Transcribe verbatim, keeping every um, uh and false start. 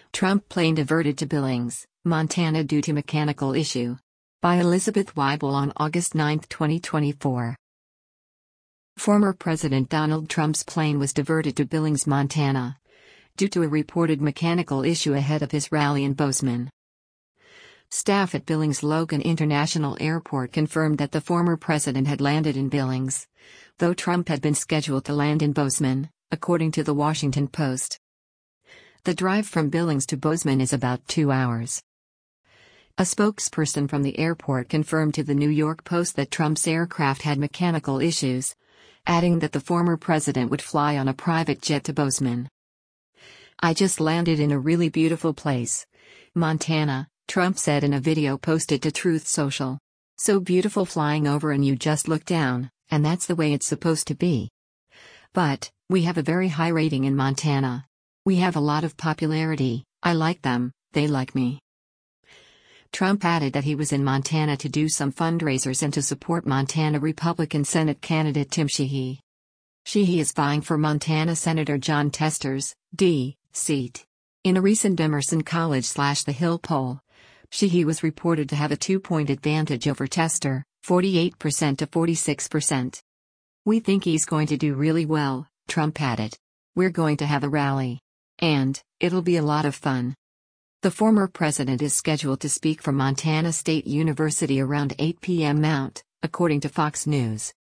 Trump plane diverted to Billings, Montana due to mechanical issue. By Elizabeth Weibel on August ninth, twenty twenty-four. Former President Donald Trump's plane was diverted to Billings, Montana, due to a reported mechanical issue ahead of his rally in Bozeman. Staff at Billings Logan International Airport confirmed that the former president had landed in Billings, though Trump had been scheduled to land in Bozeman, according to The Washington Post. The drive from Billings to Bozeman is about two hours. A spokesperson from the airport confirmed to the New York Post that Trump's aircraft had mechanical issues, adding that the former president would fly on a private jet to Bozeman. "I just landed in a really beautiful place, Montana," Trump said in a video posted to Truth Social. "So beautiful flying over and you just look down, and that's the way it's supposed to be. But, we have a very high rating in Montana. We have a lot of popularity, I like them, they like me." Trump added that he was in Montana to do some fundraisers and to support Montana Republican Senate candidate Tim Sheehy. Sheehy is vying for Montana Senator Jon Tester's D seat. In a recent Emerson College/The Hill poll, Sheehy was reported to have a two-point advantage over Tester, forty-eight percent to forty-six percent. "We think he's going to do really well," Trump added. "We're going to have a rally. And, it'll be a lot of fun." The former president is scheduled to speak from Montana State University around eight p m Mount, according to Fox News.